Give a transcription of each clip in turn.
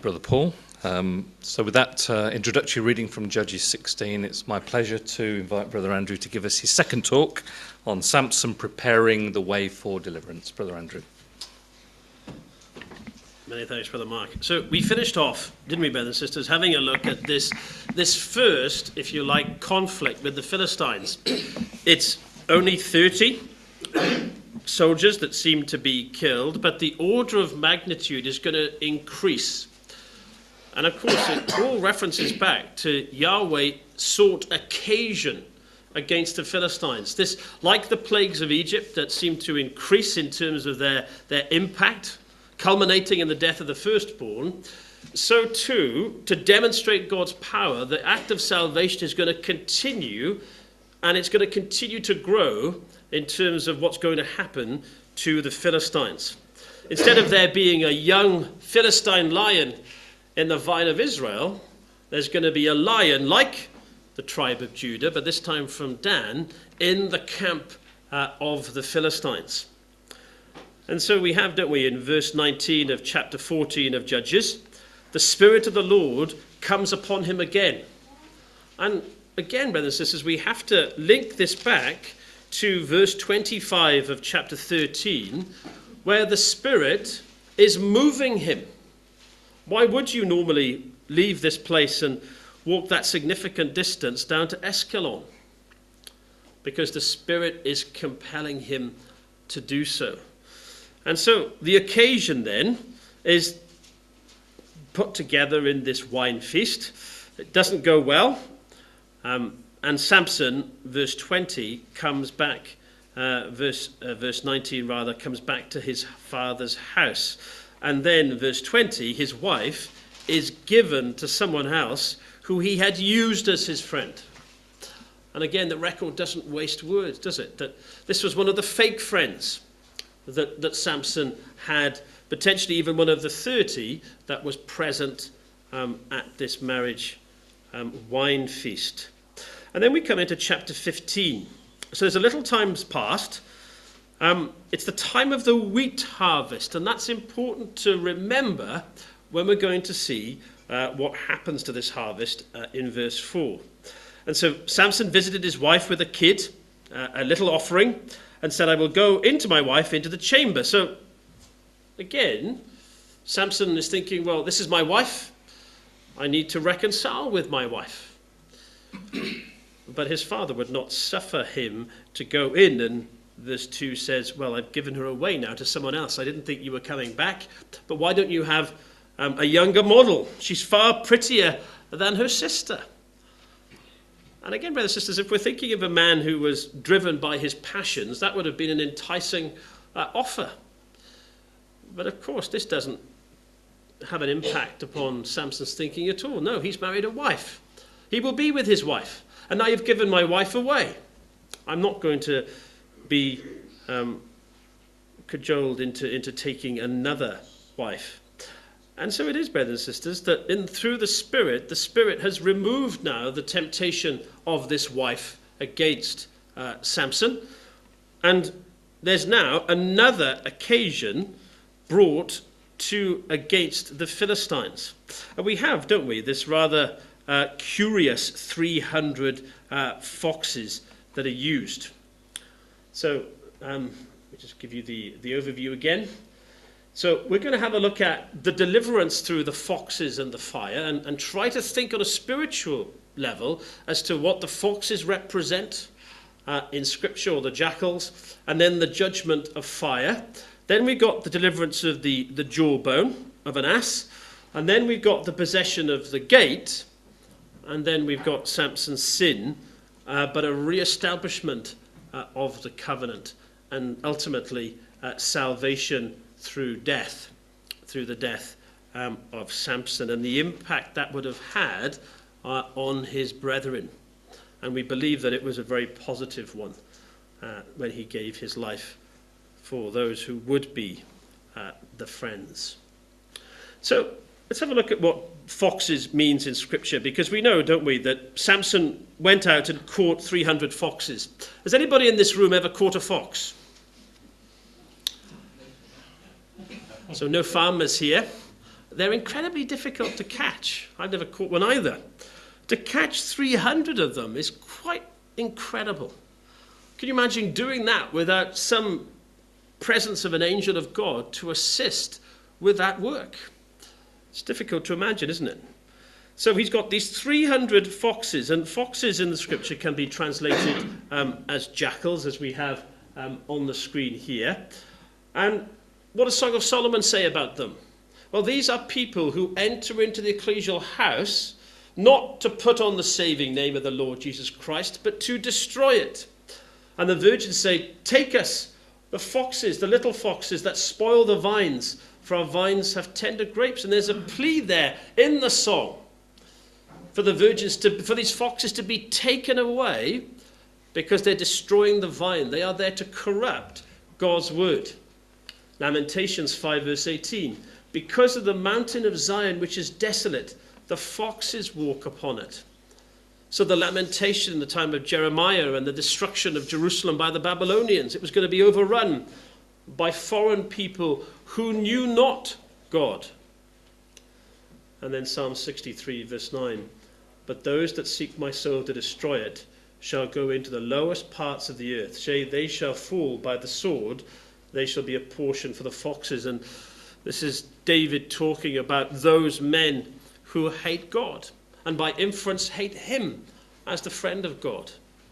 Brother Paul. So with that introductory reading from Judges 16, it's my pleasure to invite Brother Andrew to give us his second talk on Samson preparing the way for deliverance. Brother Andrew. Many thanks, Brother Mark. So we finished off, didn't we, brothers and sisters, having a look at this first, if you like, conflict with the Philistines. It's only 30 soldiers that seem to be killed, but the order of magnitude is going to increase. And of course, it all references back to Yahweh sought occasion against the Philistines. This, like the plagues of Egypt that seem to increase in terms of their impact, culminating in the death of the firstborn, so too, to demonstrate God's power, the act of salvation is going to continue, and it's going to continue to grow in terms of what's going to happen to the Philistines. Instead of there being a young Philistine lion in the vine of Israel, there's going to be a lion like the tribe of Judah, but this time from Dan, in the camp of the Philistines. And so we have, don't we, in verse 19 of chapter 14 of Judges, the Spirit of the Lord comes upon him again. And again, brothers and sisters, we have to link this back to verse 25 of chapter 13, where the Spirit is moving him. Why would you normally leave this place and walk that significant distance down to Escalon? Because the Spirit is compelling him to do so. And so the occasion then is put together in this wine feast. It doesn't go well. And Samson, verse 20, comes back, verse 19 rather, comes back to his father's house. And then, verse 20, his wife is given to someone else who he had used as his friend. And again, the record doesn't waste words, does it? That this was one of the fake friends that Samson had, potentially even one of the 30 that was present at this marriage wine feast. And then we come into chapter 15. So there's a little time's passed. It's the time of the wheat harvest, and that's important to remember when we're going to see what happens to this harvest in verse 4. And so Samson visited his wife with a kid, a little offering, and said, I will go into my wife into the chamber. So again, Samson is thinking, well, this is my wife. I need to reconcile with my wife. But his father would not suffer him to go in, and verse 2 says, well, I've given her away now to someone else. I didn't think you were coming back, but why don't you have a younger model? She's far prettier than her sister. And again, brothers and sisters, if we're thinking of a man who was driven by his passions, that would have been an enticing offer. But of course, this doesn't have an impact upon Samson's thinking at all. No, he's married a wife. He will be with his wife. And now you've given my wife away. I'm not going to be cajoled into taking another wife. And so it is, brothers and sisters, that through the Spirit has removed now the temptation of this wife against Samson. And there's now another occasion brought against the Philistines. And we have, don't we, this rather curious 300 foxes that are used. So let me just give you the overview again. So we're going to have a look at the deliverance through the foxes and the fire and try to think on a spiritual level as to what the foxes represent in Scripture, or the jackals, and then the judgment of fire. Then we've got the deliverance of the jawbone of an ass, and then we've got the possession of the gate, and then we've got Samson's sin, but a re-establishment of the covenant, and ultimately salvation through the death of Samson, and the impact that would have had on his brethren. And we believe that it was a very positive one when he gave his life for those who would be the friends. So let's have a look at what foxes means in Scripture, because we know, don't we, that Samson went out and caught 300 foxes. Has anybody in this room ever caught a fox? So no farmers here. they're incredibly difficult to catch. I've never caught one either. To catch 300 of them is quite incredible. Can you imagine doing that without some presence of an angel of God to assist with that work? It's difficult to imagine, isn't it? So he's got these 300 foxes, and foxes in the scripture can be translated as jackals, as we have on the screen here. And what does Song of Solomon say about them? Well, these are people who enter into the ecclesial house not to put on the saving name of the Lord Jesus Christ, but to destroy it. And the virgins say, take us, the foxes, the little foxes that spoil the vines, for our vines have tender grapes. And there's a plea there in the song for the virgins, for these foxes to be taken away because they're destroying the vine. They are there to corrupt God's word. Lamentations 5 verse 18. Because of the mountain of Zion, which is desolate, the foxes walk upon it. So the lamentation in the time of Jeremiah and the destruction of Jerusalem by the Babylonians, it was going to be overrun by foreign people who knew not God. And then Psalm 63 verse 9. But those that seek my soul to destroy it shall go into the lowest parts of the earth. They shall fall by the sword. They shall be a portion for the foxes. And this is David talking about those men who hate God, and by inference hate him as the friend of God.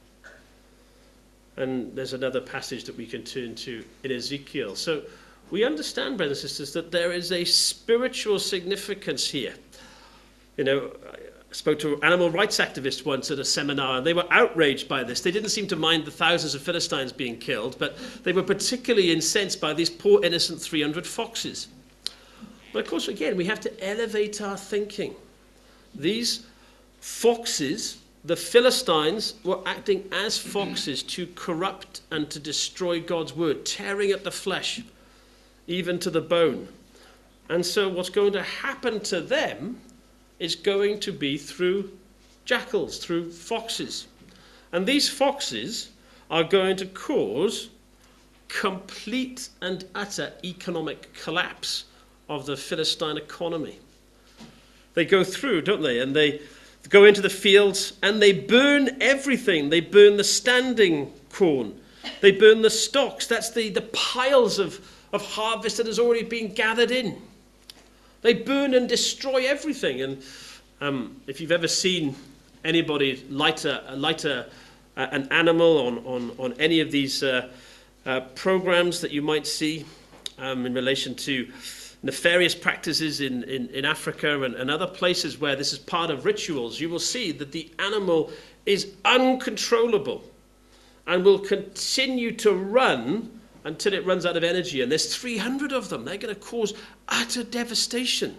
And there's another passage that we can turn to in Ezekiel. So we understand, brothers and sisters, that there is a spiritual significance here. You know, I spoke to an animal rights activist once at a seminar, and they were outraged by this. They didn't seem to mind the thousands of Philistines being killed, but they were particularly incensed by these poor innocent 300 foxes. But of course, again, we have to elevate our thinking. These foxes, the Philistines, were acting as foxes to corrupt and to destroy God's word, tearing at the flesh, even to the bone. And so what's going to happen to them is going to be through jackals, through foxes. And these foxes are going to cause complete and utter economic collapse of the Philistine economy. They go through, don't they? And they go into the fields and they burn everything. They burn the standing corn. They burn the stalks. That's the piles of harvest that has already been gathered in. They burn and destroy everything. And if you've ever seen anybody light an animal on any of these programs that you might see in relation to nefarious practices in Africa and other places where this is part of rituals, you will see that the animal is uncontrollable and will continue to run until it runs out of energy. And there's 300 of them. They're going to cause utter devastation.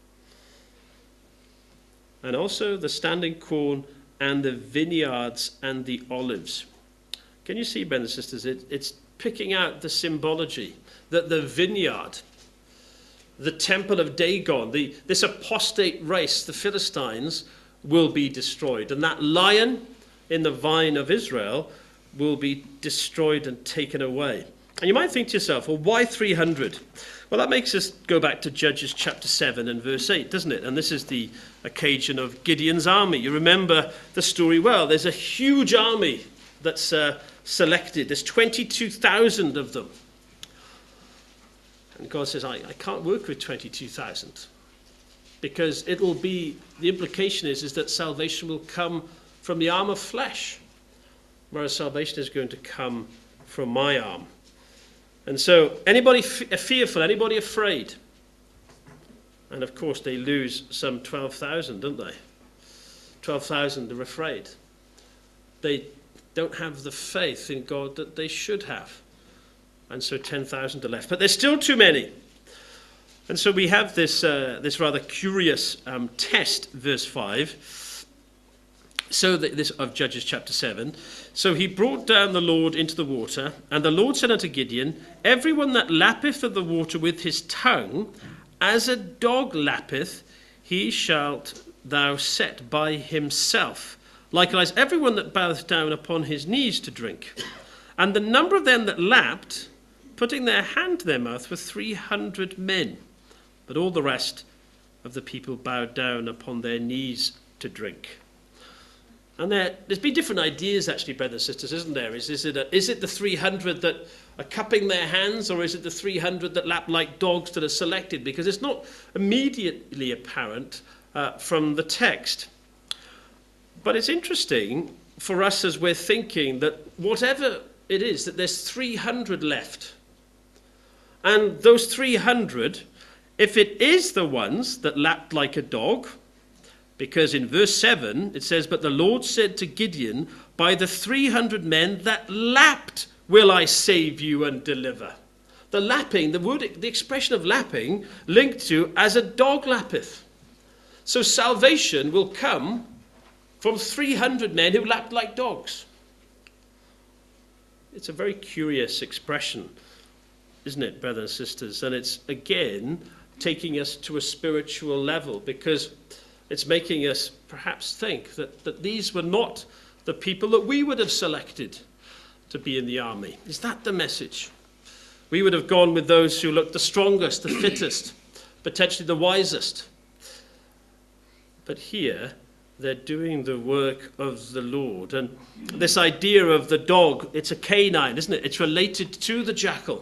And also the standing corn and the vineyards and the olives. Can you see, brothers and sisters, it's picking out the symbology that the vineyard, the temple of Dagon, this apostate race, the Philistines, will be destroyed. And that lion in the vine of Israel will be destroyed and taken away. And you might think to yourself, well, why 300? Well, that makes us go back to Judges chapter 7 and verse 8, doesn't it? And this is the occasion of Gideon's army. You remember the story well. There's a huge army that's selected. There's 22,000 of them. And God says, I can't work with 22,000 because it'll be, the implication is that salvation will come from the arm of flesh, whereas salvation is going to come from my arm. And so anybody fearful, anybody afraid? And of course they lose some 12,000, don't they? 12,000 are afraid. They don't have the faith in God that they should have. And so 10,000 are left. But there's still too many. And so we have this rather curious test, verse 5. So this of Judges chapter 7. So he brought down the Lord into the water, and the Lord said unto Gideon, everyone that lappeth of the water with his tongue, as a dog lappeth, he shalt thou set by himself. Likewise, everyone that boweth down upon his knees to drink. And the number of them that lapped, putting their hand to their mouth, were 300 men. But all the rest of the people bowed down upon their knees to drink. And there's been different ideas, actually, brothers and sisters, isn't there? Is it the 300 that are cupping their hands, or is it the 300 that lap like dogs that are selected? Because it's not immediately apparent from the text. But it's interesting for us as we're thinking that whatever it is, that there's 300 left. And those 300, if it is the ones that lapped like a dog, because in verse 7 it says, "But the Lord said to Gideon, by the 300 men that lapped will I save you and deliver." The lapping, the expression of lapping, linked to as a dog lappeth. So salvation will come from 300 men who lapped like dogs. It's a very curious expression, isn't it, brothers and sisters? And it's, again, taking us to a spiritual level, because it's making us perhaps think that these were not the people that we would have selected to be in the army. Is that the message? We would have gone with those who looked the strongest, the fittest, potentially the wisest. But here, they're doing the work of the Lord. And this idea of the dog, it's a canine, isn't it? It's related to the jackal.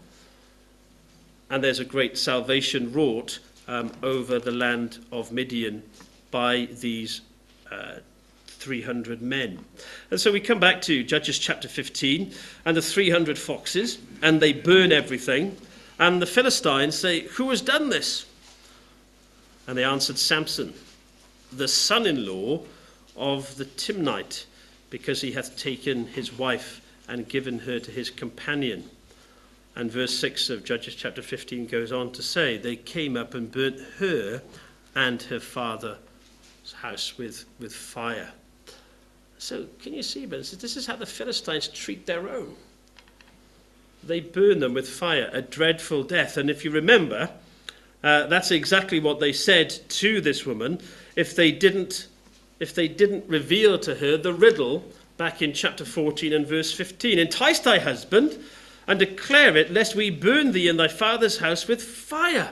And there's a great salvation wrought over the land of Midian by these 300 men. And so we come back to Judges chapter 15 and the 300 foxes, and they burn everything. And the Philistines say, "Who has done this?" And they answered, "Samson, the son-in-law of the Timnite, because he hath taken his wife and given her to his companion." And verse 6 of Judges chapter 15 goes on to say, "They came up and burnt her and her father's house with fire." So can you see, brothers? This is how the Philistines treat their own. They burn them with fire, a dreadful death. And if you remember, that's exactly what they said to this woman if they didn't reveal to her the riddle back in chapter 14 and verse 15. "Entice thy husband and declare it, lest we burn thee and thy father's house with fire."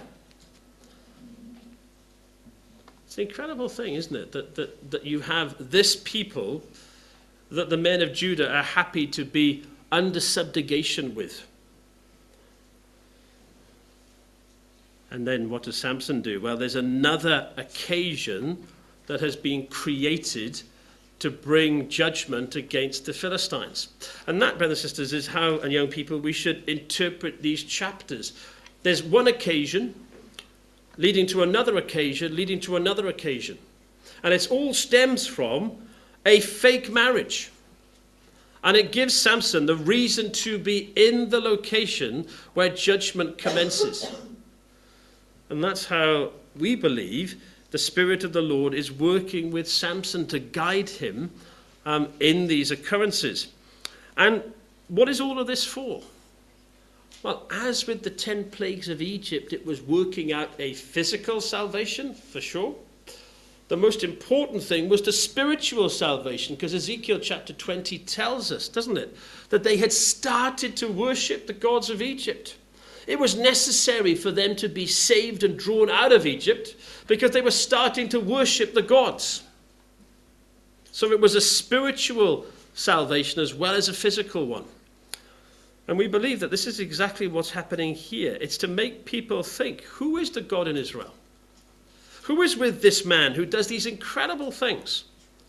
It's an incredible thing, isn't it? That you have this people that the men of Judah are happy to be under subjugation with. And then what does Samson do? Well, there's another occasion that has been created to bring judgment against the Philistines. And that, brothers and sisters, is how, and young people, we should interpret these chapters. There's one occasion leading to another occasion, leading to another occasion. And it all stems from a fake marriage. And it gives Samson the reason to be in the location where judgment commences. And that's how we believe the Spirit of the Lord is working with Samson to guide him in these occurrences. And what is all of this for? Well, as with the 10 plagues of Egypt, it was working out a physical salvation, for sure. The most important thing was the spiritual salvation, because Ezekiel chapter 20 tells us, doesn't it, that they had started to worship the gods of Egypt. It was necessary for them to be saved and drawn out of Egypt because they were starting to worship the gods. So it was a spiritual salvation as well as a physical one. And we believe that this is exactly what's happening here. It's to make people think, who is the God in Israel? Who is with this man who does these incredible things?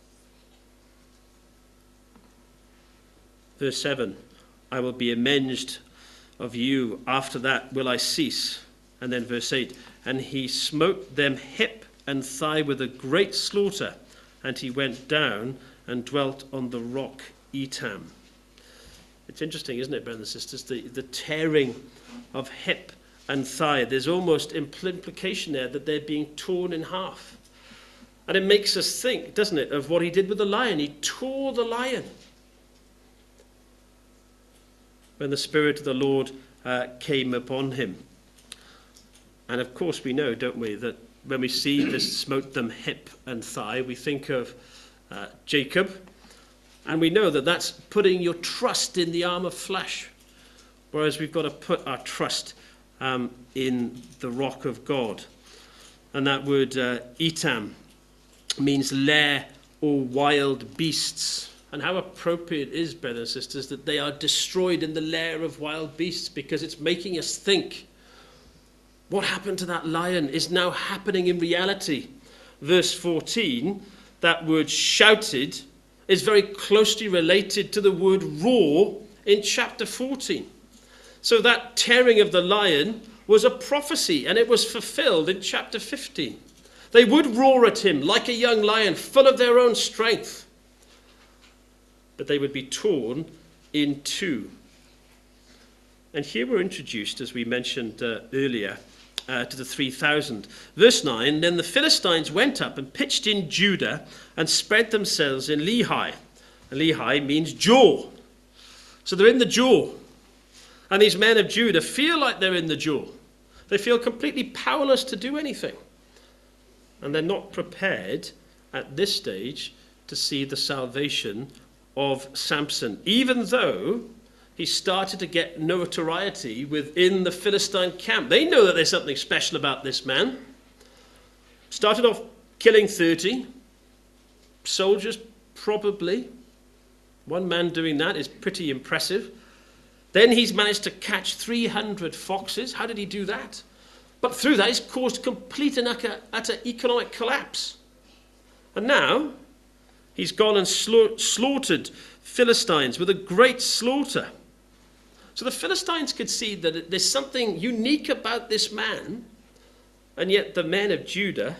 Verse 7, "I will be avenged of you, after that will I cease." And then verse 8, "And he smote them hip and thigh with a great slaughter, and he went down and dwelt on the rock Etam." It's interesting, isn't it, brothers and sisters, the tearing of hip and thigh. There's almost implication there that they're being torn in half. And it makes us think, doesn't it, of what he did with the lion. He tore the lion. When the Spirit of the Lord came upon him. And of course we know, don't we, that when we see this smote them hip and thigh, we think of Jacob. And we know that that's putting your trust in the arm of flesh. Whereas we've got to put our trust in the rock of God. And that word etam means lair or wild beasts. And how appropriate is, brothers and sisters, that they are destroyed in the lair of wild beasts, because it's making us think what happened to that lion is now happening in reality. Verse 14, that word shouted is very closely related to the word roar in chapter 14. So that tearing of the lion was a prophecy, and it was fulfilled in chapter 15. They would roar at him like a young lion, full of their own strength. But they would be torn in two. And here we're introduced, as we mentioned earlier, to the 3,000. Verse 9, then the Philistines went up and pitched in Judah and spread themselves in Lehi. And Lehi means jaw. So they're in the jaw. And these men of Judah feel like they're in the jaw. They feel completely powerless to do anything. And they're not prepared at this stage to see the salvation of Samson, even though he started to get notoriety within the Philistine camp. They know that there's something special about this man. Started off killing 30 soldiers, probably. One man doing that is pretty impressive. Then he's managed to catch 300 foxes. How did he do that? But through that, he's caused complete and utter economic collapse. And now, he's gone and slaughtered Philistines with a great slaughter. So the Philistines could see that there's something unique about this man, and yet the men of Judah,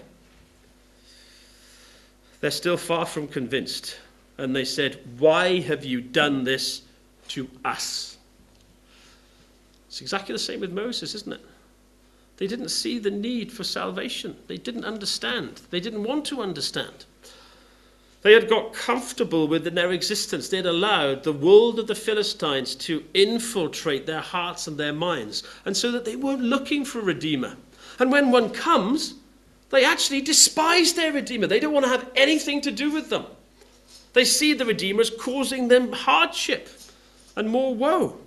they're still far from convinced. And they said, why have you done this to us? It's exactly the same with Moses, isn't it? They didn't see the need for salvation. They didn't understand. They didn't want to understand. They had got comfortable within their existence. They had allowed the world of the Philistines to infiltrate their hearts and their minds, and so that they weren't looking for a redeemer. And when one comes, they actually despise their redeemer. They don't want to have anything to do with them. They see the redeemer as causing them hardship and more woe.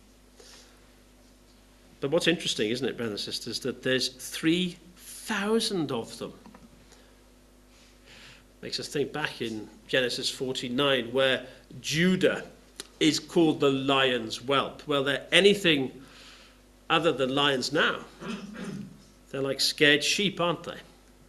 But what's interesting, isn't it, brothers and sisters, that there's 3,000 of them. Makes us think back in Genesis 49, where Judah is called the lion's whelp. Well, they're anything other than lions now. They're like scared sheep, aren't they?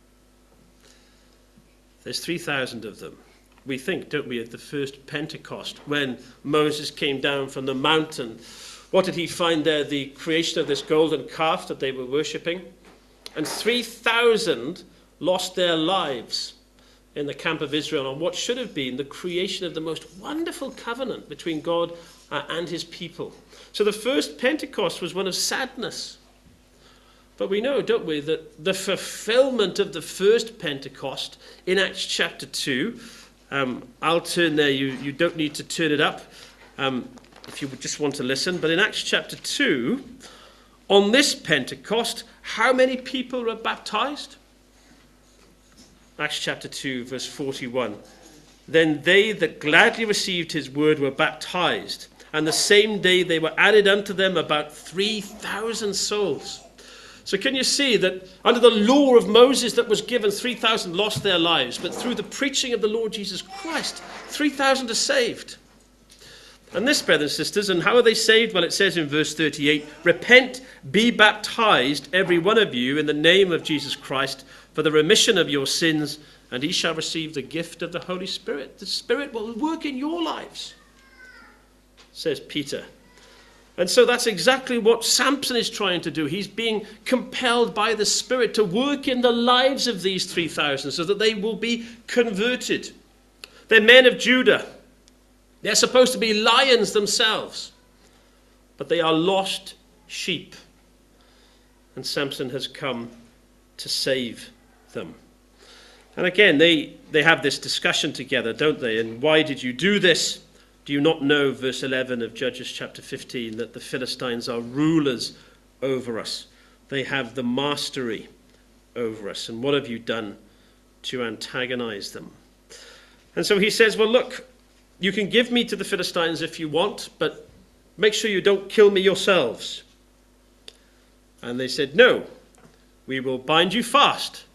There's 3,000 of them. We think, don't we, at the first Pentecost, when Moses came down from the mountain, what did he find there? The creation of this golden calf that they were worshipping. And 3,000 lost their lives in the camp of Israel on what should have been the creation of the most wonderful covenant between God and his people. So the first Pentecost was one of sadness. But we know, don't we, that the fulfillment of the first Pentecost in Acts chapter 2, I'll turn there, you don't need to turn it up if you would just want to listen. But in Acts chapter 2, on this Pentecost, how many people were baptized? Acts chapter 2, verse 41. Then they that gladly received his word were baptized, and the same day they were added unto them about 3,000 souls. So can you see that under the law of Moses that was given, 3,000 lost their lives, but through the preaching of the Lord Jesus Christ, 3,000 are saved. And this, brothers and sisters, and how are they saved? Well, it says in verse 38, repent, be baptized, every one of you, in the name of Jesus Christ, for the remission of your sins, and ye shall receive the gift of the Holy Spirit. The Spirit will work in your lives, says Peter. And so that's exactly what Samson is trying to do. He's being compelled by the Spirit to work in the lives of these 3,000 so that they will be converted. They're men of Judah. They're supposed to be lions themselves, but they are lost sheep. And Samson has come to save them. And again, they have this discussion together, don't they? And why did you do this? Do you not know, verse 11 of Judges chapter 15, that the Philistines are rulers over us? They have the mastery over us. And what have you done to antagonize them? And so he says, well, look, you can give me to the Philistines if you want, but make sure you don't kill me yourselves. And they said, no, we will bind you fast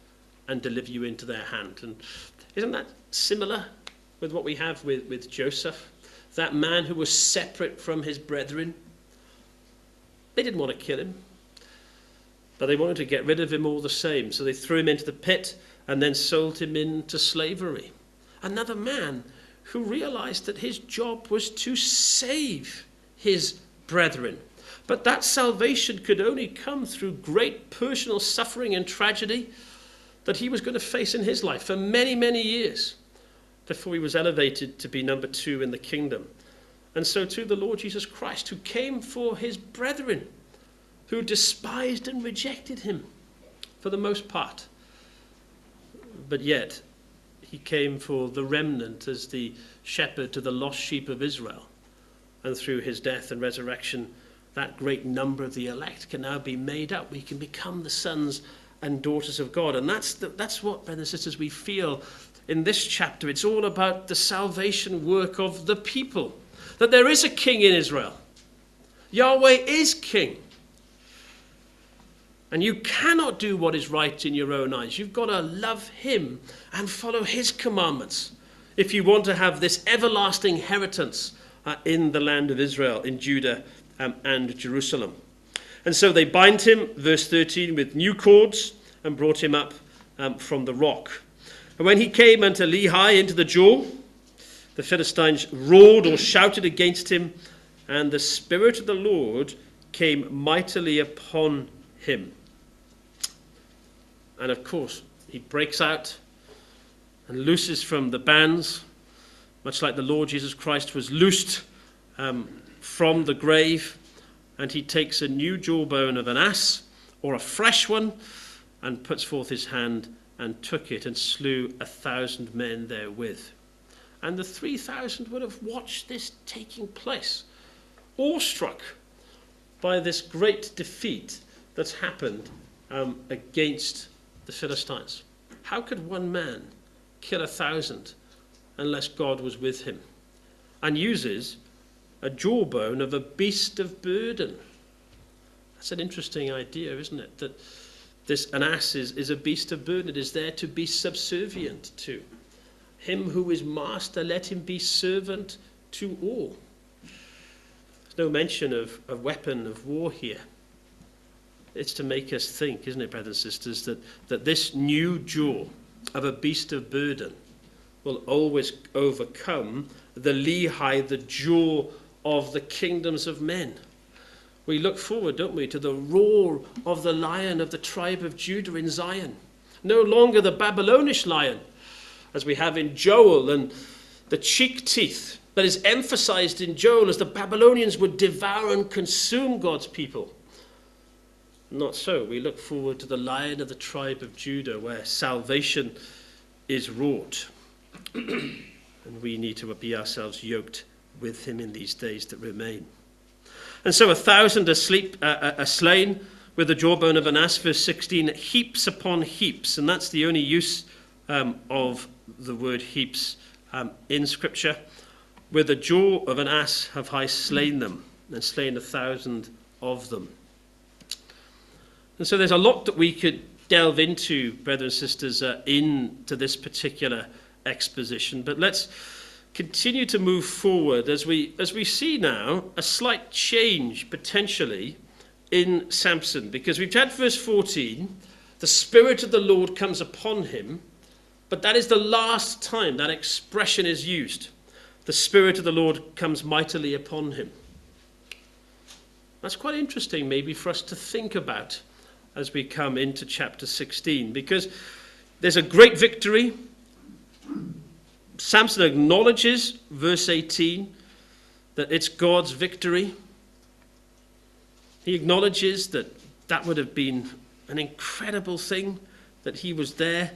and deliver you into their hand. And isn't that similar with what we have with Joseph? That man who was separate from his brethren. They didn't want to kill him, but they wanted to get rid of him all the same. So they threw him into the pit and then sold him into slavery. Another man who realized that his job was to save his brethren. But that salvation could only come through great personal suffering and tragedy that he was going to face in his life for many, many years before he was elevated to be number 2 in the kingdom. And so too the Lord Jesus Christ, who came for his brethren, who despised and rejected him for the most part. But yet, he came for the remnant as the shepherd to the lost sheep of Israel. And through his death and resurrection, that great number of the elect can now be made up. We can become the sons and daughters of God. And that's what, brothers and sisters, we feel in this chapter. It's all about the salvation work of the people. That there is a king in Israel. Yahweh is king. And you cannot do what is right in your own eyes. You've got to love him and follow his commandments if you want to have this everlasting inheritance in the land of Israel, in Judah and Jerusalem. And so they bind him, verse 13, with new cords and brought him up from the rock. And when he came unto Lehi, into the Jordan, the Philistines roared or shouted against him, and the Spirit of the Lord came mightily upon him. And of course, he breaks out and looses from the bands, much like the Lord Jesus Christ was loosed from the grave, and he takes a new jawbone of an ass, or a fresh one, and puts forth his hand and took it and slew 1,000 men therewith. And the 3,000 would have watched this taking place, awestruck by this great defeat that's happened against the Philistines. How could one man kill 1,000 unless God was with him? And uses a jawbone of a beast of burden. That's an interesting idea, isn't it? That an ass is a beast of burden. It is there to be subservient to. Him who is master, let him be servant to all. There's no mention of a weapon of war here. It's to make us think, isn't it, brothers and sisters, that this new jaw of a beast of burden will always overcome the Lehi, the jaw of the kingdoms of men. We look forward, don't we, to the roar of the lion of the tribe of Judah in Zion. No longer the Babylonish lion, as we have in Joel, and the cheek teeth that is emphasized in Joel as the Babylonians would devour and consume God's people. Not so. We look forward to the Lion of the tribe of Judah, where salvation is wrought. And we need to be ourselves yoked with him in these days that remain. And so 1,000 are slain with the jawbone of an ass, verse 16, heaps upon heaps. And that's the only use of the word heaps in Scripture. With the jaw of an ass have I slain them, and slain 1,000 of them. And so there's a lot that we could delve into, brothers and sisters, into this particular exposition. But let's continue to move forward as we see now a slight change potentially in Samson. Because we've had verse 14, the Spirit of the Lord comes upon him, but that is the last time that expression is used. The Spirit of the Lord comes mightily upon him. That's quite interesting maybe for us to think about as we come into chapter 16, because there's a great victory. Samson acknowledges, verse 18, that it's God's victory. He acknowledges that that would have been an incredible thing, that he was there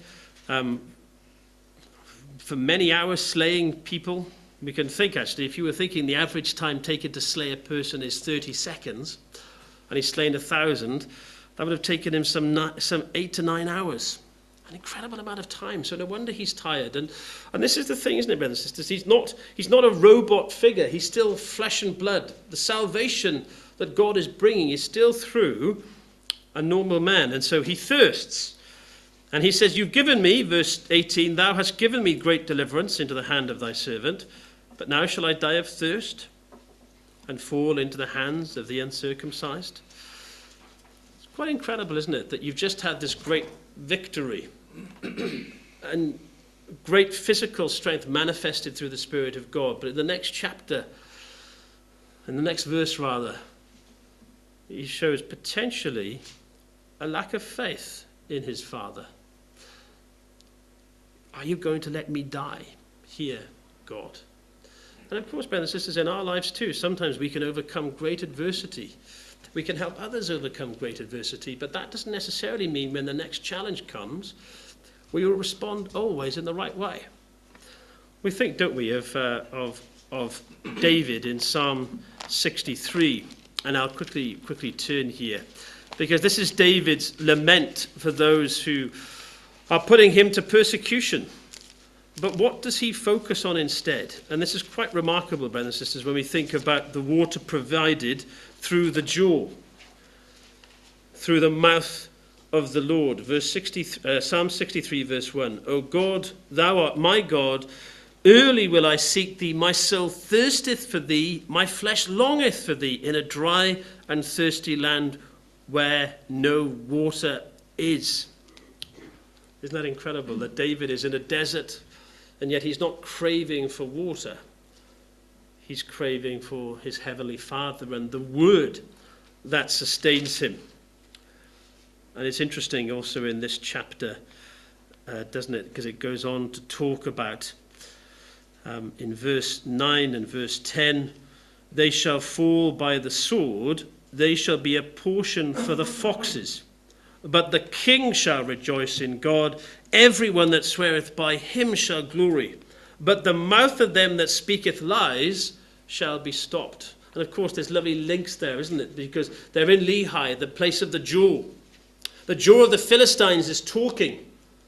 for many hours slaying people. We can think, actually, if you were thinking the average time taken to slay a person is 30 seconds, and he's slain 1,000, that would have taken him some 8 to 9 hours. An incredible amount of time. So no wonder he's tired. And this is the thing, isn't it, brothers and sisters? He's not a robot figure. He's still flesh and blood. The salvation that God is bringing is still through a normal man. And so he thirsts. And he says, you've given me, verse 18, thou hast given me great deliverance into the hand of thy servant, but now shall I die of thirst and fall into the hands of the uncircumcised? It's quite incredible, isn't it, that you've just had this great victory and great physical strength manifested through the Spirit of God. But in the next chapter, in the next verse rather, he shows potentially a lack of faith in his Father. Are you going to let me die here, God? And of course, brothers and sisters, in our lives too, sometimes we can overcome great adversity. We can help others overcome great adversity, but that doesn't necessarily mean when the next challenge comes, we will respond always in the right way. We think, don't we, of David in Psalm 63, and I'll quickly turn here, because this is David's lament for those who are putting him to persecution. But what does he focus on instead? And this is quite remarkable, brothers and sisters, when we think about the water provided through the jaw, through the mouth of the Lord. Psalm 63, verse 1. O God, thou art my God, early will I seek thee. My soul thirsteth for thee, my flesh longeth for thee, in a dry and thirsty land where no water is. Isn't that incredible that David is in a desert, and yet he's not craving for water. He's craving for his heavenly Father and the word that sustains him. And it's interesting also in this chapter, doesn't it? Because it goes on to talk about, in verse 9 and verse 10, they shall fall by the sword, they shall be a portion for the foxes. But the king shall rejoice in God. Everyone that sweareth by him shall glory. But the mouth of them that speaketh lies shall be stopped. And of course, there's lovely links there, isn't it? Because they're in Lehi, the place of the jaw. The jaw of the Philistines is talking.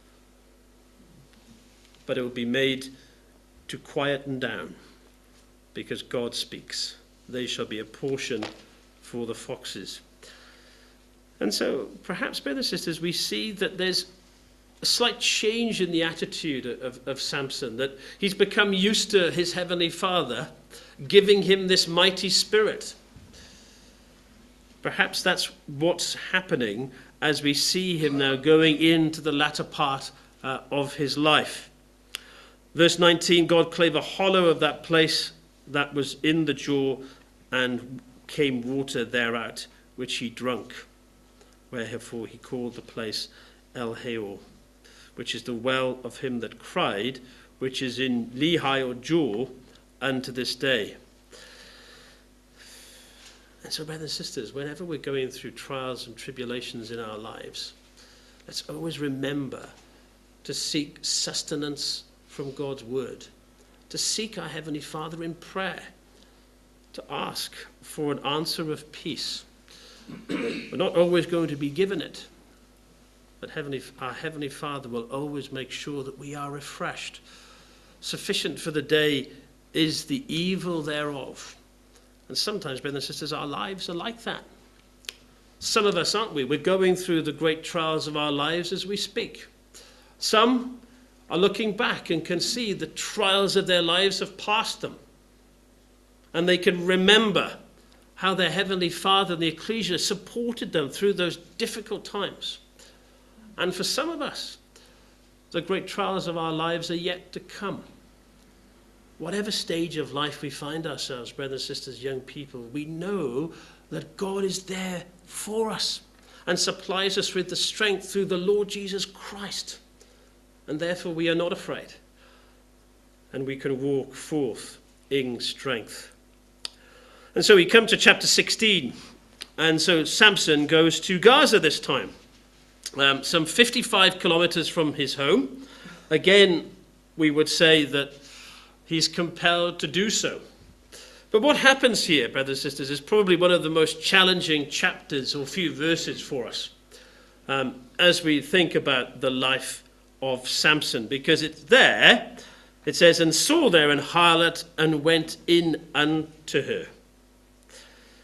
But it will be made to quieten down because God speaks. They shall be a portion for the foxes. And so, perhaps, brothers and sisters, we see that there's a slight change in the attitude of Samson, that he's become used to his heavenly Father giving him this mighty spirit. Perhaps that's what's happening as we see him now going into the latter part of his life. Verse 19, God clave a hollow of that place that was in the jaw, and came water thereout, which he drunk. Wherefore he called the place El Heol, which is the well of him that cried, which is in Lehi or jaw, unto this day. And so, brothers and sisters, whenever we're going through trials and tribulations in our lives, let's always remember to seek sustenance from God's word, to seek our Heavenly Father in prayer, to ask for an answer of peace. We're not always going to be given it, but our Heavenly Father will always make sure that we are refreshed. Sufficient for the day is the evil thereof. And sometimes, brothers and sisters, our lives are like that. Some of us, aren't we? We're going through the great trials of our lives as we speak. Some are looking back and can see the trials of their lives have passed them. And they can remember how their Heavenly Father and the Ecclesia supported them through those difficult times. And for some of us, the great trials of our lives are yet to come. Whatever stage of life we find ourselves, brothers and sisters, young people, we know that God is there for us and supplies us with the strength through the Lord Jesus Christ. And therefore we are not afraid. And we can walk forth in strength. And so we come to chapter 16. And so Samson goes to Gaza this time. Some 55 kilometers from his home. Again, we would say that he's compelled to do so. But what happens here, brothers and sisters, is probably one of the most challenging chapters or few verses for us as we think about the life of Samson. Because it's there, it says, and saw there an harlot and went in unto her.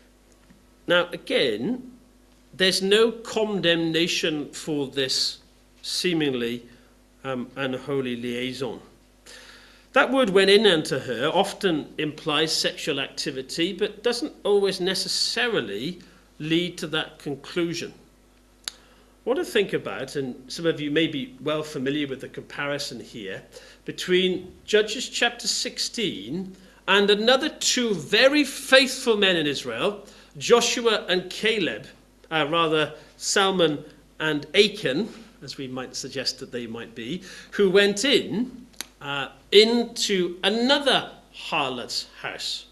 Now, again, there's no condemnation for this seemingly unholy liaison. That word "went in unto her" often implies sexual activity, but doesn't always necessarily lead to that conclusion. What to think about, and some of you may be well familiar with the comparison here, between Judges chapter 16 and another two very faithful men in Israel, Joshua and Caleb, Salmon and Achan, as we might suggest that they might be, who went into another harlot's house.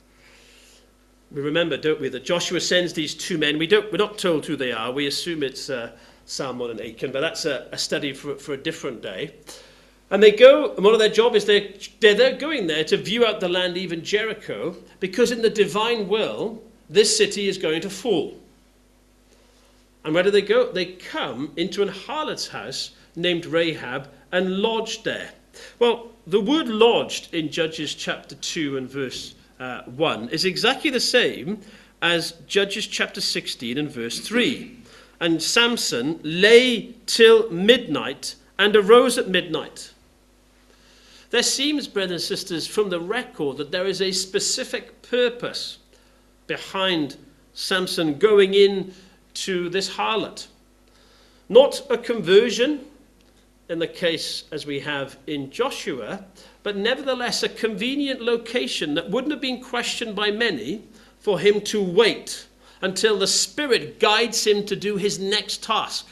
We remember, don't we, that Joshua sends these two men. We're not told who they are. We assume it's Salmon and Achan, but that's a study for a different day. And they go, and one of their job is they're going there to view out the land, even Jericho, because in the divine will, this city is going to fall. And where do they go? They come into an harlot's house named Rahab and lodged there. Well, the word "lodged" in Judges chapter 2 and verse 1 is exactly the same as Judges chapter 16 and verse 3. And Samson lay till midnight and arose at midnight. There seems, brothers and sisters, from the record that there is a specific purpose behind Samson going in to this harlot. Not a conversion in the case as we have in Joshua, but nevertheless a convenient location that wouldn't have been questioned by many for him to wait until the Spirit guides him to do his next task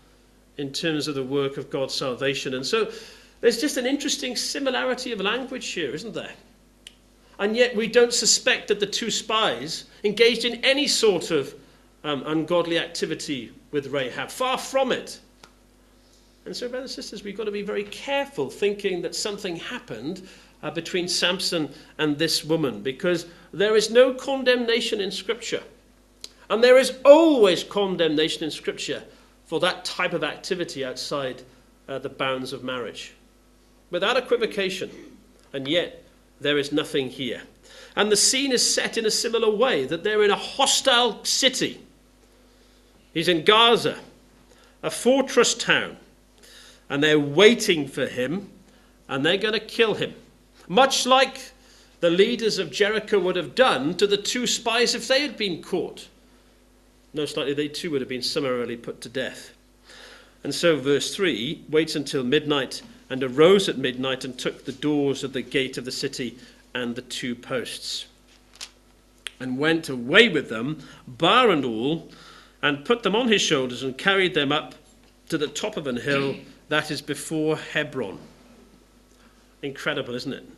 in terms of the work of God's salvation. And so there's just an interesting similarity of language here, isn't there? And yet we don't suspect that the two spies engaged in any sort of ungodly activity with Rahab. Far from it. And so, brothers and sisters, we've got to be very careful thinking that something happened between Samson and this woman, because there is no condemnation in Scripture. And there is always condemnation in Scripture for that type of activity outside the bounds of marriage. Without equivocation. And yet, there is nothing here. And the scene is set in a similar way, that they're in a hostile city. He's in Gaza, a fortress town. And they're waiting for him, and they're going to kill him. Much like the leaders of Jericho would have done to the two spies if they had been caught. Most likely they too would have been summarily put to death. And so verse 3, waits until midnight, and arose at midnight, and took the doors of the gate of the city and the two posts. And went away with them, bar and all, and put them on his shoulders, and carried them up to the top of an hill that is before Hebron. Incredible, isn't it?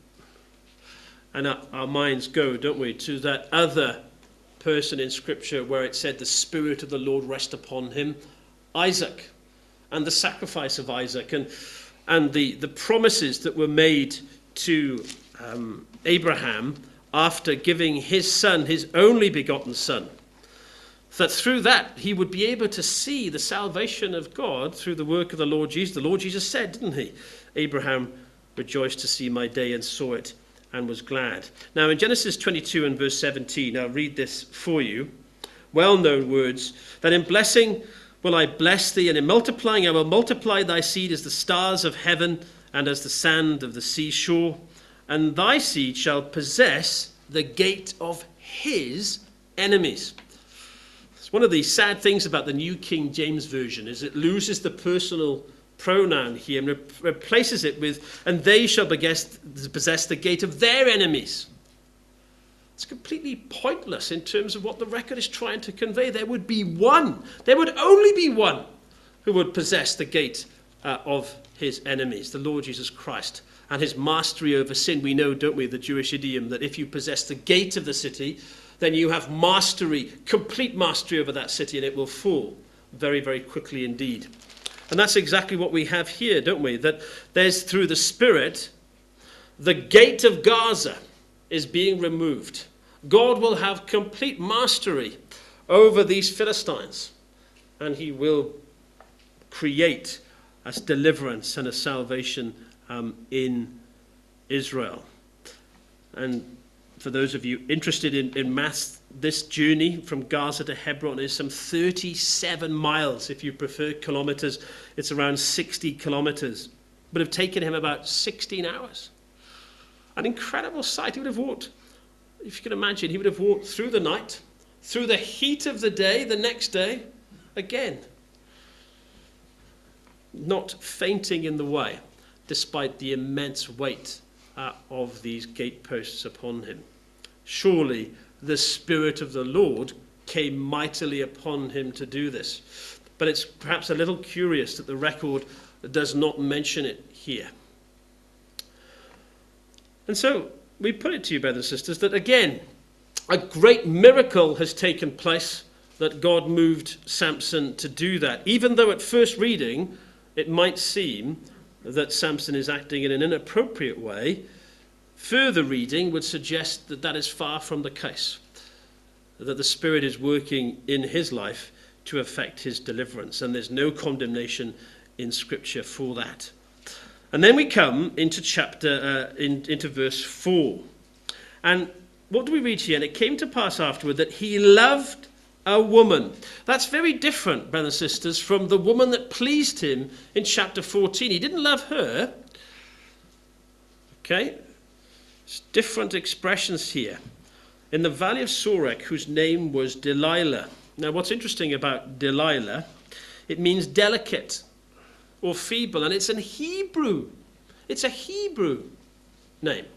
And our minds go, don't we, to that other person in Scripture where it said the Spirit of the Lord rest upon him, Isaac, and the sacrifice of Isaac, and the promises that were made to Abraham after giving his son, his only begotten son, that through that he would be able to see the salvation of God through the work of the Lord Jesus. The Lord Jesus said, didn't he? Abraham rejoiced to see my day and saw it and was glad. Now in Genesis 22 and verse 17, I'll read this for you. Well-known words, that in blessing will I bless thee, and in multiplying I will multiply thy seed as the stars of heaven and as the sand of the seashore. And thy seed shall possess the gate of his enemies. One of the sad things about the New King James Version is it loses the personal pronoun here and replaces it with, and they shall possess the gate of their enemies. It's completely pointless in terms of what the record is trying to convey. There would be one, there would only be one who would possess the gate of his enemies, the Lord Jesus Christ, and his mastery over sin. We know, don't we, the Jewish idiom that if you possess the gate of the city, then you have mastery, complete mastery over that city, and it will fall very, very quickly indeed. And that's exactly what we have here, don't we? That there's, through the Spirit, the gate of Gaza is being removed. God will have complete mastery over these Philistines, and he will create a deliverance and a salvation in Israel. And for those of you interested in maths, this journey from Gaza to Hebron is some 37 miles. If you prefer kilometers, it's around 60 kilometers. But it have taken him about 16 hours. An incredible sight. He would have walked, if you can imagine, he would have walked through the night, through the heat of the day, the next day, again. Not fainting in the way, despite the immense weight of these gateposts upon him. Surely the Spirit of the Lord came mightily upon him to do this. But it's perhaps a little curious that the record does not mention it here. And so we put it to you, brothers and sisters, that again, a great miracle has taken place, that God moved Samson to do that. Even though at first reading, it might seem that Samson is acting in an inappropriate way, further reading would suggest that that is far from the case, that the Spirit is working in his life to effect his deliverance, and there's no condemnation in Scripture for that. And then we come into into verse 4. And what do we read here? And it came to pass afterward that he loved a woman. That's very different, brothers and sisters, from the woman that pleased him in chapter 14. He didn't love her. Okay? It's different expressions here. In the valley of Sorek, whose name was Delilah. Now, what's interesting about Delilah, it means delicate or feeble, and it's in Hebrew. It's a Hebrew name.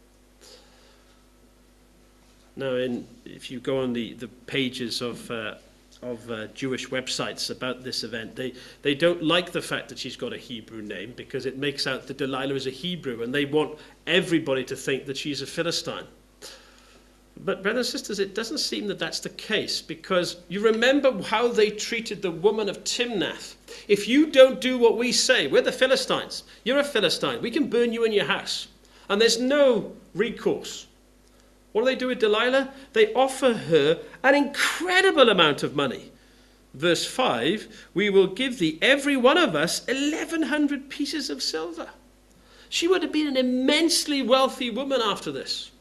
Now, if you go on the pages of Jewish websites about this event, they don't like the fact that she's got a Hebrew name, because it makes out that Delilah is a Hebrew, and they want everybody to think that she's a Philistine. But brothers and sisters, it doesn't seem that that's the case, because you remember how they treated the woman of Timnath. If you don't do what we say, we're the Philistines. You're a Philistine. We can burn you in your house. And there's no recourse. What do they do with Delilah? They offer her an incredible amount of money. Verse 5, we will give thee, every one of us, 1,100 pieces of silver. She would have been an immensely wealthy woman after this.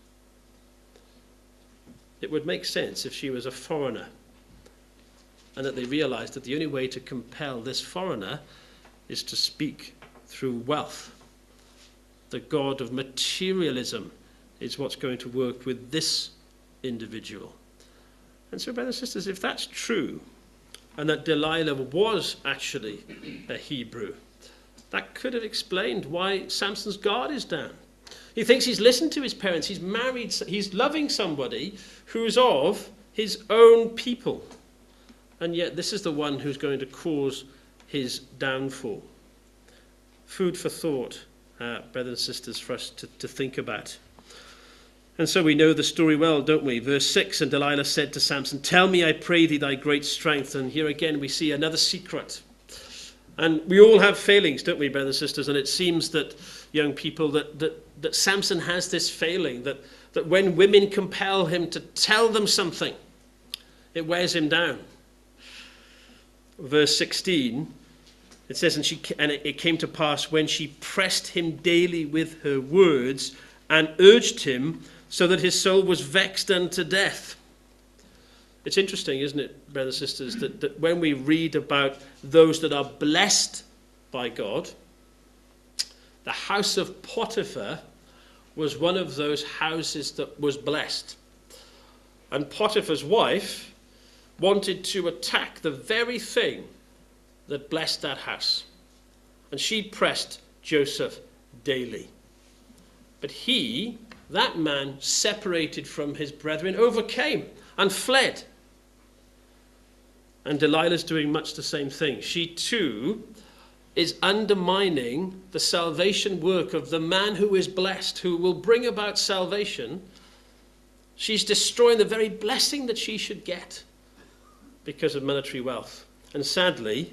It would make sense if she was a foreigner, and that they realized that the only way to compel this foreigner is to speak through wealth. The god of materialism is what's going to work with this individual. And so, brothers and sisters, if that's true, and that Delilah was actually a Hebrew, that could have explained why Samson's guard is down. He thinks he's listened to his parents, he's married, he's loving somebody who's of his own people. And yet this is the one who's going to cause his downfall. Food for thought, brothers and sisters, for us to think about. And so we know the story well, don't we? Verse 6, and Delilah said to Samson, tell me, I pray thee, thy great strength. And here again we see another secret. And we all have failings, don't we, brothers and sisters? And it seems that, young people, that Samson has this failing, that when women compel him to tell them something, it wears him down. Verse 16, it says, and it came to pass when she pressed him daily with her words and urged him, so that his soul was vexed unto death. It's interesting, isn't it, brothers and sisters, that when we read about those that are blessed by God, the house of Potiphar was one of those houses that was blessed. And Potiphar's wife wanted to attack the very thing that blessed that house. And she pressed Joseph daily. But he, that man, separated from his brethren, overcame and fled. And Delilah's doing much the same thing. She too is undermining the salvation work of the man who is blessed, who will bring about salvation. She's destroying the very blessing that she should get because of military wealth. And sadly,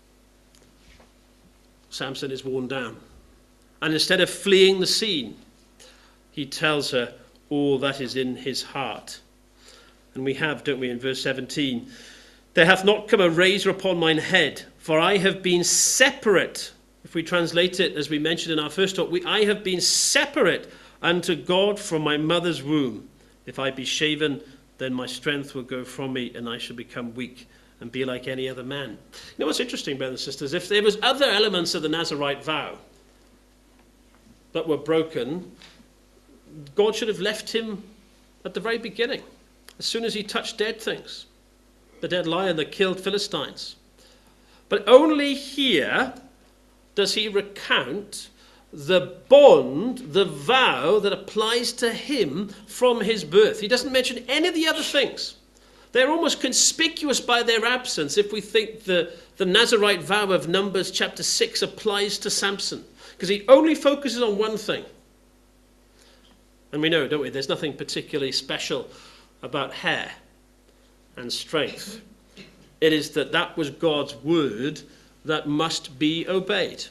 Samson is worn down. And instead of fleeing the scene, he tells her all that is in his heart. And we have, don't we, in verse 17, there hath not come a razor upon mine head, for I have been separate. If we translate it, as we mentioned in our first talk, I have been separate unto God from my mother's womb. If I be shaven, then my strength will go from me, and I shall become weak and be like any other man. You know what's interesting, brothers and sisters? If there was other elements of the Nazirite vow that were broken, God should have left him at the very beginning, as soon as he touched dead things, the dead lion that killed Philistines. But only here does he recount the bond, the vow that applies to him from his birth. He doesn't mention any of the other things. They're almost conspicuous by their absence if we think the Nazirite vow of Numbers chapter 6 applies to Samson, because he only focuses on one thing. And we know, don't we, there's nothing particularly special about hair and strength. It is that was God's word that must be obeyed.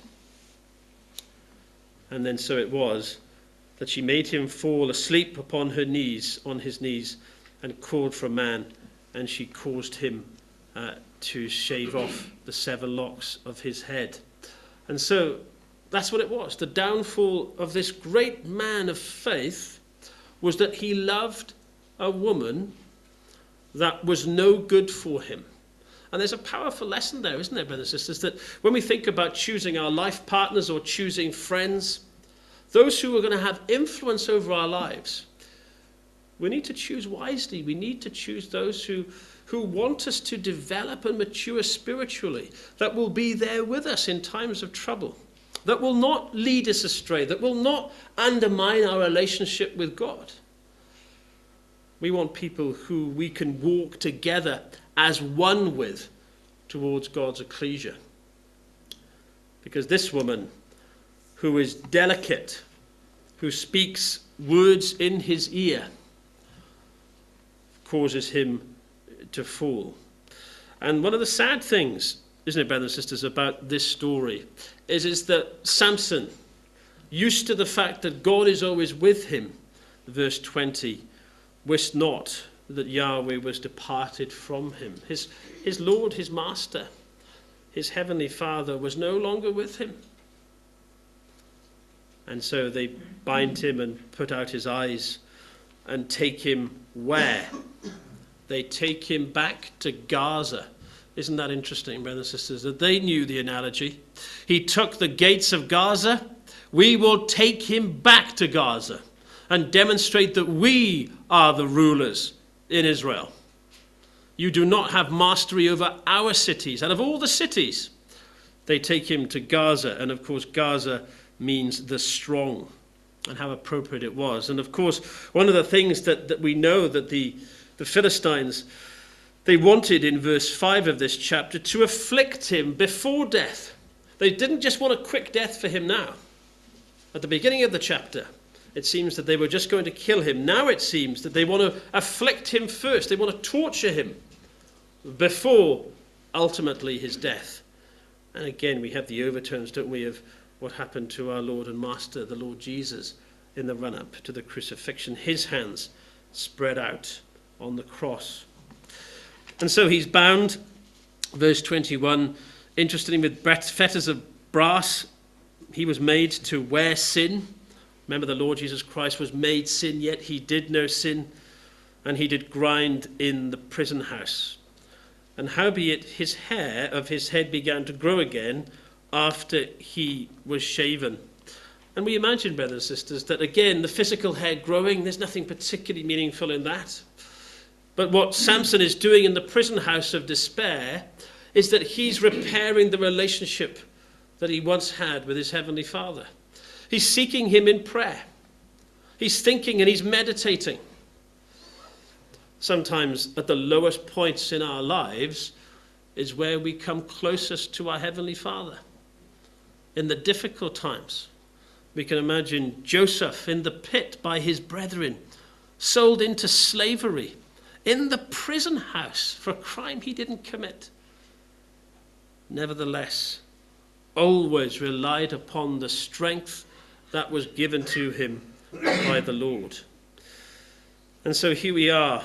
And then so it was that she made him fall asleep upon his knees, and called for a man, and she caused him to shave off the 7 locks of his head. And so that's what it was. The downfall of this great man of faith was that he loved a woman that was no good for him. And there's a powerful lesson there, isn't there, brothers and sisters, that when we think about choosing our life partners or choosing friends, those who are going to have influence over our lives, we need to choose wisely. We need to choose those who want us to develop and mature spiritually, that will be there with us in times of trouble, that will not lead us astray, that will not undermine our relationship with God. We want people who we can walk together as one with towards God's ecclesia. Because this woman, who is delicate, who speaks words in his ear, causes him to fall. And one of the sad things, isn't it, brothers and sisters, about this story is that Samson, used to the fact that God is always with him, verse 20, wist not that Yahweh was departed from him. His Lord, his Master, his heavenly Father was no longer with him. And so they bind him and put out his eyes and take him where? They take him back to Gaza. Isn't that interesting, brothers and sisters, that they knew the analogy? He took the gates of Gaza. We will take him back to Gaza and demonstrate that we are the rulers in Israel. You do not have mastery over our cities. Out of all the cities, they take him to Gaza. And of course, Gaza means the strong, and how appropriate it was. And of course, one of the things that we know that the Philistines, they wanted in verse 5 of this chapter to afflict him before death. They didn't just want a quick death for him now. At the beginning of the chapter, it seems that they were just going to kill him. Now it seems that they want to afflict him first. They want to torture him before ultimately his death. And again, we have the overtones, don't we, of what happened to our Lord and Master, the Lord Jesus, in the run-up to the crucifixion. His hands spread out on the cross. And so he's bound, verse 21, interestingly, with fetters of brass. He was made to wear sin. Remember, the Lord Jesus Christ was made sin, yet he did no sin, and he did grind in the prison house. And howbeit his hair of his head began to grow again after he was shaven. And we imagine, brothers and sisters, that again, the physical hair growing, there's nothing particularly meaningful in that. But what Samson is doing in the prison house of despair is that he's repairing the relationship that he once had with his heavenly Father. He's seeking him in prayer. He's thinking and he's meditating. Sometimes at the lowest points in our lives is where we come closest to our heavenly Father. In the difficult times, we can imagine Joseph in the pit by his brethren, sold into slavery, in the prison house for a crime he didn't commit. Nevertheless, always relied upon the strength that was given to him by the Lord. And so here we are,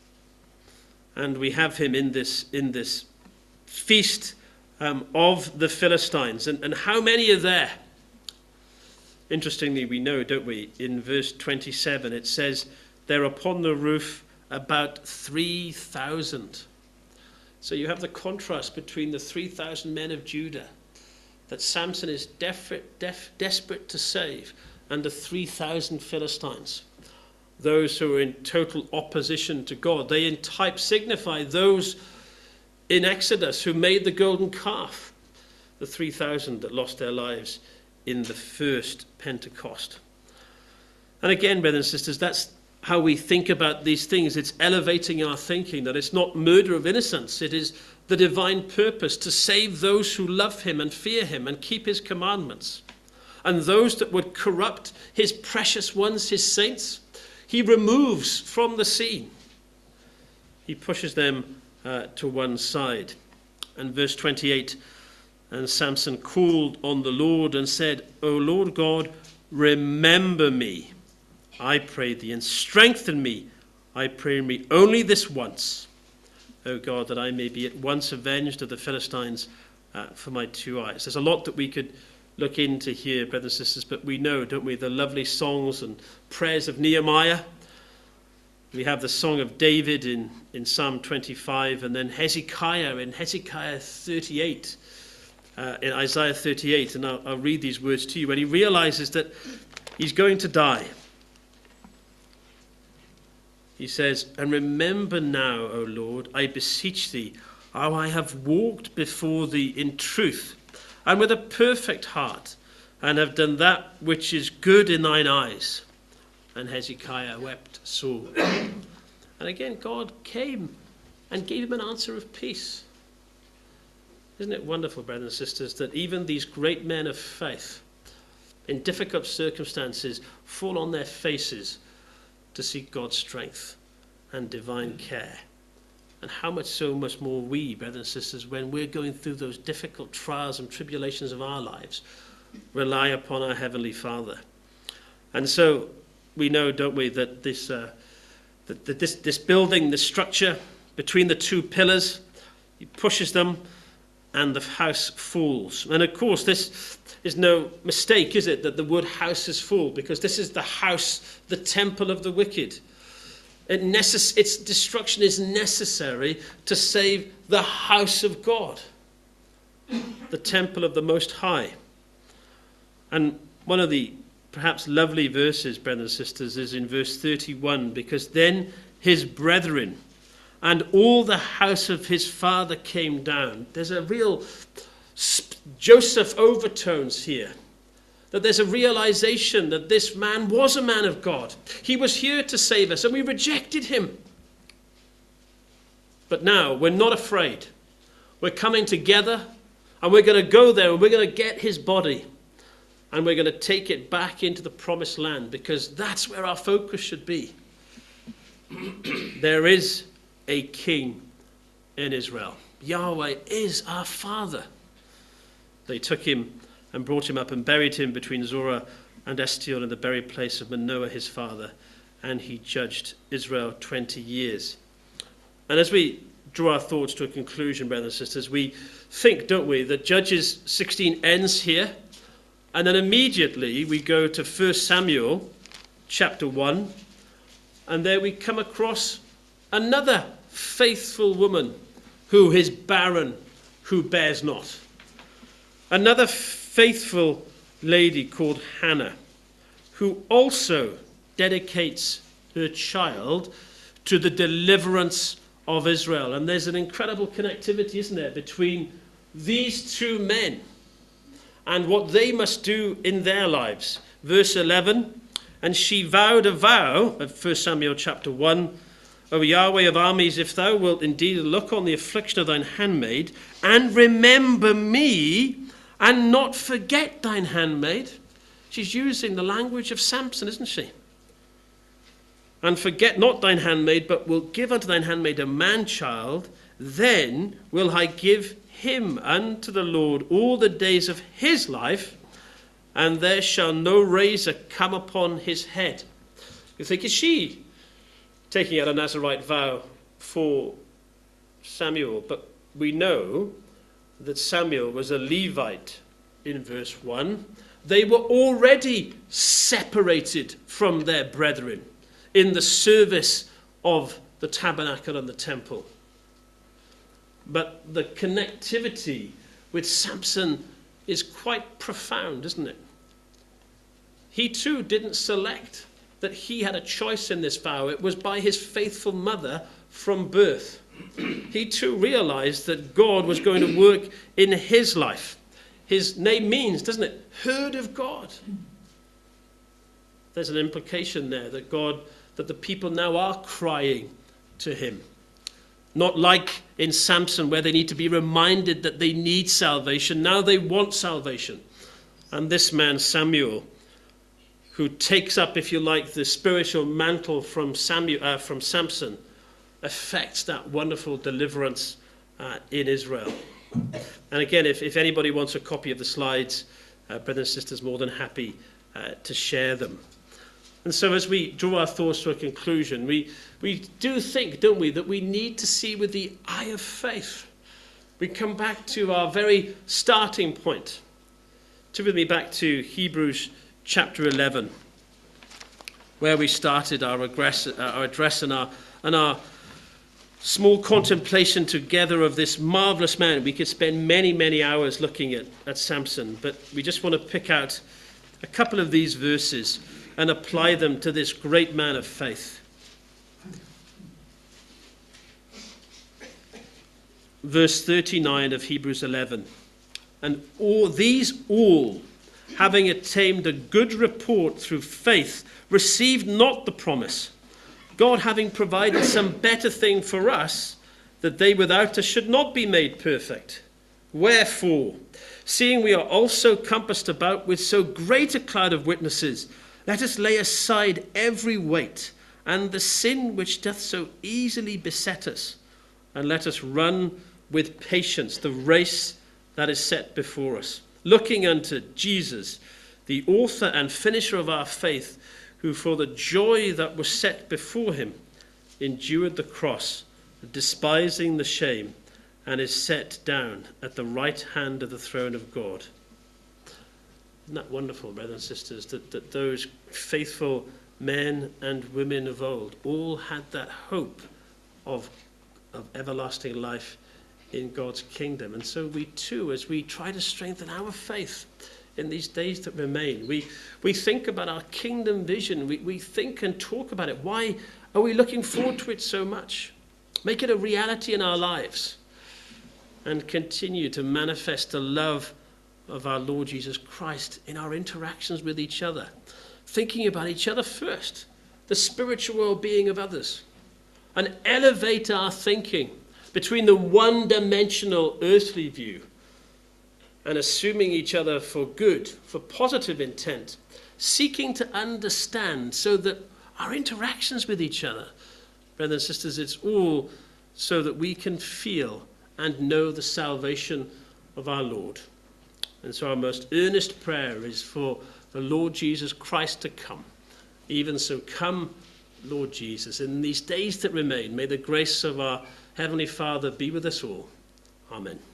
and we have him in this feast of the Philistines. And how many are there? Interestingly, we know, don't we, in verse 27, it says They're upon the roof, about 3,000. So you have the contrast between the 3,000 men of Judah that Samson is desperate to save, and the 3,000 Philistines, those who are in total opposition to God. They in type signify those in Exodus who made the golden calf, the 3,000 that lost their lives in the first Pentecost. And again, brothers and sisters, that's how we think about these things. It's elevating our thinking, that it's not murder of innocence. It is the divine purpose to save those who love him and fear him and keep his commandments. And those that would corrupt his precious ones, his saints, he removes from the scene. He pushes them to one side. And verse 28, and Samson called on the Lord and said, O Lord God, remember me, I pray thee, and strengthen me, I pray me, only this once, O God, that I may be at once avenged of the Philistines for my 2 eyes. There's a lot that we could look into here, brothers and sisters, but we know, don't we, the lovely songs and prayers of Nehemiah. We have the Song of David in Psalm 25, and then Hezekiah in Hezekiah 38, in Isaiah 38, and I'll read these words to you. When he realizes that he's going to die, he says, and remember now, O Lord, I beseech thee, how I have walked before thee in truth, and with a perfect heart, and have done that which is good in thine eyes. And Hezekiah wept sore. And again, God came and gave him an answer of peace. Isn't it wonderful, brothers and sisters, that even these great men of faith, in difficult circumstances, fall on their faces to seek God's strength and divine care? And how much more we, brothers and sisters, when we're going through those difficult trials and tribulations of our lives, rely upon our Heavenly Father. And so we know, don't we, that this building, this structure between the two pillars, he pushes them and the house falls. And of course, this is no mistake, is it, that the word house is full, because this is the house, the temple of the wicked. Its destruction is necessary to save the house of God, the temple of the Most High. And one of the perhaps lovely verses, brothers and sisters, is in verse 31, because then his brethren and all the house of his father came down. There's a real Joseph overtones here, that there's a realization that this man was a man of God. He was here to save us, and we rejected him. But now we're not afraid. We're coming together, and we're going to go there, and we're going to get his body, and we're going to take it back into the promised land, because that's where our focus should be. There is a king in Israel. Yahweh is our Father. They took him and brought him up and buried him between Zorah and Eshtaol in the buried place of Manoah his father, and he judged Israel 20 years. And as we draw our thoughts to a conclusion, brothers and sisters, we think, don't we, that Judges 16 ends here, and then immediately we go to 1 Samuel chapter 1, and there we come across another faithful woman who is barren, who bears not. Another faithful lady called Hannah, who also dedicates her child to the deliverance of Israel. And there's an incredible connectivity, isn't there, between these two men and what they must do in their lives. Verse 11, and she vowed a vow, at 1 Samuel chapter 1, O Yahweh of armies, if thou wilt indeed look on the affliction of thine handmaid, and remember me, and not forget thine handmaid. She's using the language of Samson, isn't she? And forget not thine handmaid, but will give unto thine handmaid a man-child, then will I give him unto the Lord all the days of his life, and there shall no razor come upon his head. You think, is she taking out a Nazirite vow for Samuel? But we know that Samuel was a Levite in verse 1. They were already separated from their brethren. in the service of the tabernacle and the temple. But the connectivity with Samson is quite profound, isn't it? He too didn't select that he had a choice in this vow. It was by his faithful mother from birth. He too realized that God was going to work in his life. His name means, doesn't it, heard of God. There's an implication there that the people now are crying to him. Not like in Samson, where they need to be reminded that they need salvation. Now they want salvation. And this man, Samuel, who takes up, if you like, the spiritual mantle from Samson, affects that wonderful deliverance in Israel. And again, if anybody wants a copy of the slides, brothers and sisters, more than happy to share them. And so as we draw our thoughts to a conclusion, we do think, don't we, that we need to see with the eye of faith. We come back to our very starting point. Turn with me back to Hebrews chapter 11, where we started our address and our small contemplation together of this marvelous man. We could spend many, many hours looking at Samson, but we just want to pick out a couple of these verses and apply them to this great man of faith. Verse 39 of Hebrews 11. And all, having attained a good report through faith, received not the promise, God having provided some better thing for us, that they without us should not be made perfect. Wherefore, seeing we are also compassed about with so great a cloud of witnesses, let us lay aside every weight and the sin which doth so easily beset us, and let us run with patience the race that is set before us, looking unto Jesus, the author and finisher of our faith, who for the joy that was set before him endured the cross, despising the shame, and is set down at the right hand of the throne of God. Isn't that wonderful, brothers and sisters, that those faithful men and women of old all had that hope of everlasting life in God's kingdom. And so we too, as we try to strengthen our faith in these days that remain, we think about our kingdom vision. We think and talk about it. Why are we looking forward to it so much? Make it a reality in our lives and continue to manifest the love of our Lord Jesus Christ in our interactions with each other, thinking about each other first, the spiritual well-being of others, and elevate our thinking between the one-dimensional earthly view and assuming each other for good, for positive intent, seeking to understand so that our interactions with each other, brothers and sisters, it's all so that we can feel and know the salvation of our Lord. And so our most earnest prayer is for the Lord Jesus Christ to come. Even so, come, Lord Jesus. In these days that remain, may the grace of our Heavenly Father be with us all. Amen.